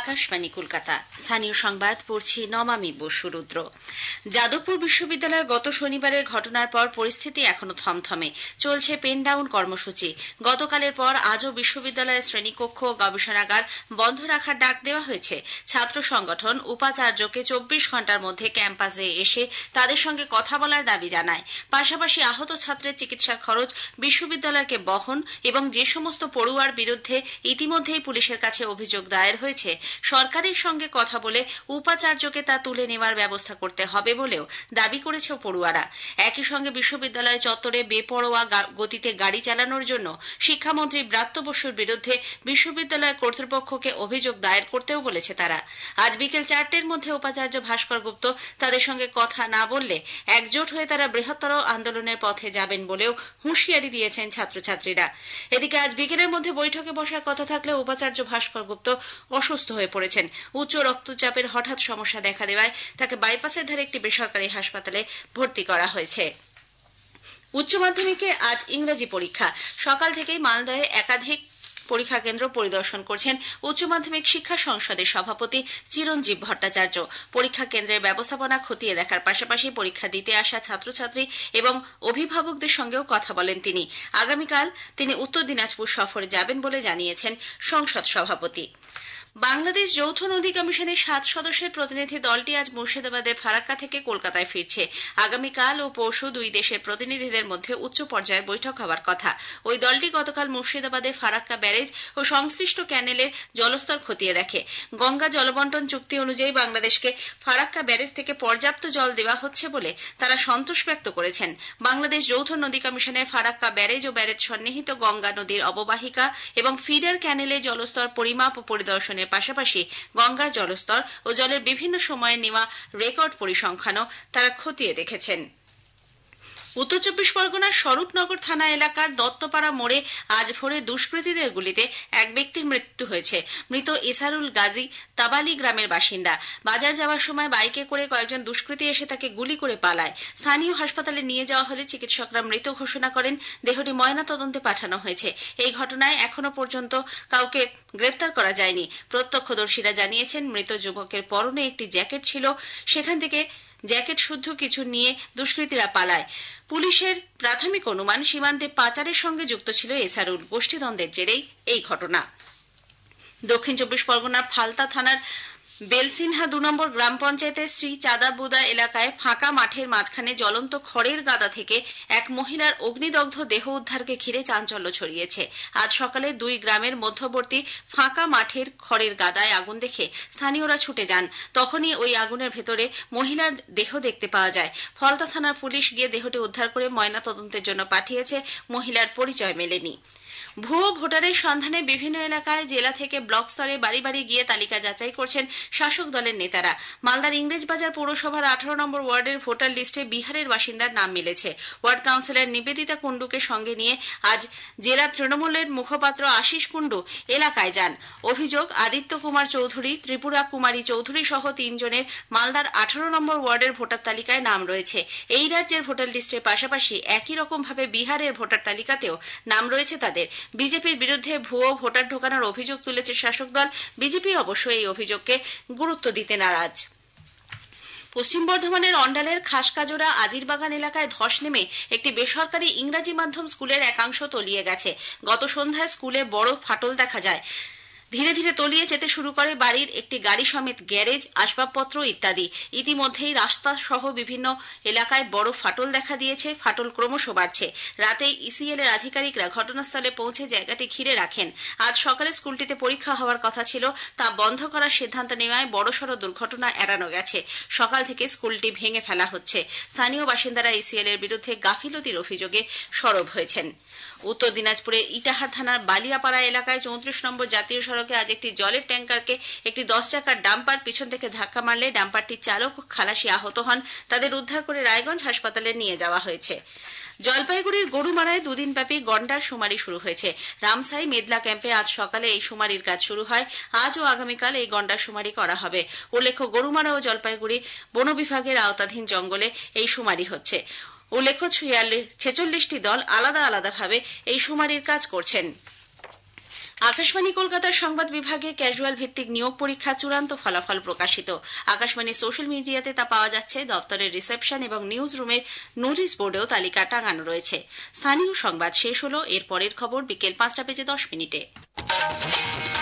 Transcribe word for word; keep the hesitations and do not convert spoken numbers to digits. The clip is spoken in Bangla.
আকাশবাণী কলকাতা। স্থানীয় সংবাদ পড়ছি নমামি বসুরুদ্র। যাদবপুর বিশ্ববিদ্যালয়ে গত শনিবারের ঘটনার পর পরিস্থিতি এখনো থমথমে। চলছে পেন ডাউন কর্মসূচি। গতকালের পর আজও বিশ্ববিদ্যালয়ের শ্রেণীকক্ষ ও গবেষণাগার বন্ধ রাখার ডাক দেওয়া হয়েছে। ছাত্র সংগঠন উপাচার্যকে চব্বিশ ঘন্টার মধ্যে ক্যাম্পাসে এসে তাদের সঙ্গে কথা বলার দাবি জানায়। পাশাপাশি আহত ছাত্রের চিকিৎসার খরচ বিশ্ববিদ্যালয়কে বহন এবং যে সমস্ত পড়ুয়ার বিরুদ্ধে ইতিমধ্যেই পুলিশের কাছে অভিযোগ দায়ের হয়েছে, সরকারের সঙ্গে কথা বলে উপাচার্যকে তা তুলে নেওয়ার ব্যবস্থা করতে হবে বলেও দাবি করেছে পড়ুয়ারা। একই সঙ্গে বিশ্ববিদ্যালয় চত্বরে বেপরোয়া গতিতে গাড়ি চালানোর জন্য শিক্ষামন্ত্রী ব্রাত্য বসুর বিরুদ্ধে বিশ্ববিদ্যালয় কর্তৃপক্ষকে অভিযোগ দায়ের করতেও বলেছে তারা। আজ বিকেল চারটের মধ্যে উপাচার্য ভাস্কর গুপ্ত তাদের সঙ্গে কথা না বললে একজোট হয়ে তারা বৃহত্তর আন্দোলনের পথে যাবেন বলেও হুঁশিয়ারি দিয়েছেন ছাত্রছাত্রীরা। এদিকে আজ বিকেলের মধ্যে বৈঠকে বসার কথা থাকলেও উপাচার্য ভাস্কর গুপ্ত অসুস্থ হয়ে পড়েছেন। উচ্চ রক্তচাপের হঠাৎ সমস্যা দেখা দেওয়ায় তাকে বাইপাসের ধারে একটি বেসরকারি হাসপাতালে ভর্তি করা হয়েছে। উচ্চ মাধ্যমিকে আজ ইংরেজি পরীক্ষা। সকাল থেকেই মালদহে একাধিক পরীক্ষা কেন্দ্র পরিদর্শন করছেন উচ্চ মাধ্যমিক শিক্ষা সংসদের সভাপতি চিরঞ্জীব ভট্টাচার্য। পরীক্ষা কেন্দ্রের ব্যবস্থাপনা খতিয়ে দেখার পাশাপাশি পরীক্ষা দিতে আসা ছাত্রছাত্রী এবং অভিভাবকদের সঙ্গেও কথা বলেন তিনি। আগামীকাল তিনি উত্তর দিনাজপুর সফরে যাবেন বলে জানিয়েছেন সংসদ সভাপতি। বাংলাদেশ যৌথ নদী কমিশনের সাত সদস্যের প্রতিনিধি দলটি আজ মুর্শিদাবাদের ফারাক্কা থেকে কলকাতায় ফিরছে। আগামীকাল ও পরশু দুই দেশের প্রতিনিধিদের মধ্যে উচ্চ পর্যায়ের বৈঠক হওয়ার কথা। ওই দলটি গতকাল মুর্শিদাবাদে ফারাক্কা ব্যারেজ ও সংশ্লিষ্ট ক্যানেলের জলস্তর খতিয়ে দেখে। গঙ্গা জলবন্টন চুক্তি অনুযায়ী বাংলাদেশকে ফারাক্কা ব্যারেজ থেকে পর্যাপ্ত জল দেওয়া হচ্ছে বলে তারা সন্তোষ ব্যক্ত করেছেন। বাংলাদেশ যৌথ নদী কমিশনের ফারাক্কা ব্যারেজ ও ব্যারেজ সন্নিহিত গঙ্গা নদীর অববাহিকা এবং ফিডার ক্যানেলে জলস্তর পরিমাপ ও পরিদর্শনের পাশাপাশি গঙ্গার জলস্তর ও জলের বিভিন্ন সময়ে নেওয়া রেকর্ড পরিসংখ্যানও তারা খতিয়ে দেখেছেন। উত্তর চব্বিশ পরগনার স্বরূপনগর থানা এলাকার দত্তপাড়া মোড়ে আজ ভোরে দুষ্কৃতীদের গুলিতে এক ব্যক্তির মৃত্যু হয়েছে। মৃত এসারুল গাজী তাবালি গ্রামের বাসিন্দা। বাজার যাওয়ার সময় বাইকে করে কয়েকজন দুষ্কৃতী এসে তাকে গুলি করে পালায়। স্থানীয় হাসপাতালে নিয়ে যাওয়া হলে চিকিৎসকরা মৃত ঘোষণা করেন। দেহটি ময়না তদন্তে পাঠানো হয়েছে। এই ঘটনায় এখনো পর্যন্ত কাউকে গ্রেপ্তার করা যায়নি। প্রত্যক্ষদর্শীরা জানিয়েছেন, মৃত যুবকের পরনে একটি জ্যাকেট ছিল। সেখান থেকে জ্যাকেট শুদ্ধ কিছু নিয়ে দুষ্কৃতীরা পালায়। পুলিশের প্রাথমিক অনুমান সীমান্তে পাচারের সঙ্গে যুক্ত ছিল এসারুল। গোষ্ঠীদ্বন্দ্বের জেরেই এই ঘটনা। দক্ষিণ চব্বিশ পরগনার ফালতা থানার বেলসিনহা দু নম্বর গ্রাম পঞ্চায়েতের শ্রী চাঁদাবুদা এলাকায় ফাঁকা মাঠের মাঝখানে জ্বলন্ত খড়ের গাদা থেকে এক মহিলার অগ্নিদগ্ধ দেহ উদ্ধারকে ঘিরে চাঞ্চল্য ছড়িয়েছে। আজ সকালে দুই গ্রামের মধ্যবর্তী ফাঁকা মাঠের খড়ের গাদায় আগুন দেখে স্থানীয়রা ছুটে যান। তখনই ওই আগুনের ভেতরে মহিলার দেহ দেখতে পাওয়া যায়। ফলতা থানার পুলিশ গিয়ে দেহটি উদ্ধার করে ময়নাতদন্তের জন্য পাঠিয়েছে। মহিলার পরিচয় মেলেনি। ভুয়ো ভোটারের সন্ধানে বিভিন্ন এলাকায় জেলা থেকে ব্লক স্তরে বাড়ি বাড়ি গিয়ে তালিকা যাচাই করছেন শাসক দলের নেতারা। মালদার ইংরেজবাজার পৌরসভার আঠারো নম্বর ওয়ার্ডের ভোটার লিস্টে বিহারের বাসিন্দার নাম মিলেছে। ওয়ার্ড কাউন্সিলর নিবেদিতা কুণ্ডুকে সঙ্গে নিয়ে আজ জেলা তৃণমূলের মুখপাত্র আশিস কুণ্ডু এলাকায় যান। অভিযোগ, আদিত্য কুমার চৌধুরী, ত্রিপুরা কুমারী চৌধুরী সহ তিনজনের মালদার আঠারো নম্বর ওয়ার্ডের ভোটার তালিকায় নাম রয়েছে। এই রাজ্যের ভোটার লিস্টের পাশাপাশি একই রকমভাবে বিহারের ভোটার তালিকাতেও নাম রয়েছে তাদের। বিজেপির বিরুদ্ধে ভুয়ো ভোটার ঢোকানোর অভিযোগ তুলেছে শাসক দল। বিজেপি অবশ্য এই অভিযোগকে গুরুত্ব দিতে নারাজ। পশ্চিম বর্ধমানের অন্ডালের খাসকাজোড়া আজিরবাগান এলাকায় ধস নেমে একটি বেসরকারি ইংরাজি মাধ্যম স্কুলের একাংশ তলিয়ে গেছে। গত সন্ধ্যায় স্কুলে বড় ফাটল দেখা যায়। ধীরে ধীরে তলিয়ে যেতে শুরু করে বাড়ির একটি গাড়ি সমেত গ্যারেজ, আসবাবপত্র ইত্যাদি। ইতিমধ্যেই রাস্তা সহ বিভিন্ন এলাকায় বড় ফাটল দেখা দিয়েছে। ফাটল ক্রমশ বাড়ছে। রাতে ইসিএল এর আধিকারিকরা ঘটনাস্থলে পৌঁছে জায়গাটি ঘিরে রাখেন। আজ সকালে স্কুলটিতে পরীক্ষা হওয়ার কথা ছিল, তা বন্ধ করার সিদ্ধান্ত নেওয়ায় বড়সড় দুর্ঘটনা এড়ানো গেছে। সকাল থেকে স্কুলটি ভেঙে ফেলা হচ্ছে। স্থানীয় বাসিন্দারা ইসিএল এর বিরুদ্ধে গাফিলতির অভিযোগে সরব হয়েছেন। উত্তর দিনাজপুরের ইটাহার থানার বালিয়াপাড়া এলাকায় চৌত্রিশ নম্বর জাতীয় সড়কে আজ একটি জলের ট্যাঙ্কারকে একটি দশ চাকার ডাম্পার পিছন থেকে ধাক্কা মারলে ডাম্পারটির চালক ও খালাসি আহত হন। তাদের উদ্ধার করে রায়গঞ্জ হাসপাতালে নিয়ে যাওয়া হয়েছে। জলপাইগুড়ির গরুমারায় দুদিনব্যাপী গন্ডার শুমারি শুরু হয়েছে। রামসাই মেদলা ক্যাম্পে আজ সকালে এই শুমারির কাজ শুরু হয়। আজ ও আগামীকাল এই গন্ডার শুমারি করা হবে। উল্লেখ্য, গরুমারা ও জলপাইগুড়ি বন বিভাগের আওতাধীন জঙ্গলে এই শুমারি হচ্ছে। উল্লেখ্য, ছেচল্লিশটি দল আলাদা আলাদাভাবে এই শুমারির কাজ করছেন। আকাশবাণী কলকাতার সংবাদ বিভাগে ক্যাজুয়াল ভিত্তিক নিয়োগ পরীক্ষা চূড়ান্ত ফলাফল প্রকাশিত। আকাশবাণীর সোশ্যাল মিডিয়াতে তা পাওয়া যাচ্ছে। দপ্তরের রিসেপশন এবং নিউজ রুমের নোটিশ বোর্ডেও তালিকা টাঙানো রয়েছে। স্থানীয় সংবাদ শেষ হল। এর পরের খবর বিকেল পাঁচটা বেজে দশ মিনিটে।